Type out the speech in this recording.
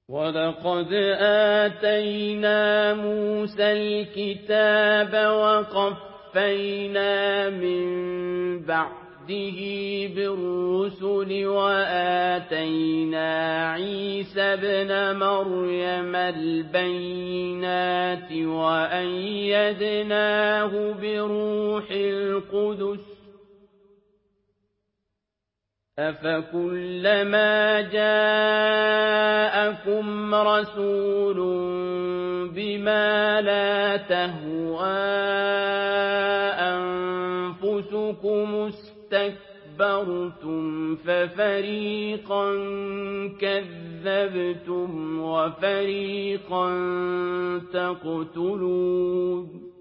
وَلَقَدْ آتَيْنَا مُوسَى الْكِتَابَ وَقَفَّيْنَا مِن بَعْدِهِ بِالرُّسُلِ وَآتَيْنَا عِيسَى ابْنَ مَرْيَمَ الْبَيِّنَاتِ وَأَيَّدْنَاهُ بِرُوحِ الْقُدُسِ ۗ أَفَكُلَّمَا جَاءَكُمْ رَسُولٌ بِمَا لَا تَهْوَىٰ أَنفُسُكُمُ اسْتَكْبَرْتُمْ فَفَرِيقًا كَذَّبْتُمْ وَفَرِيقًا تَقْتُلُونَ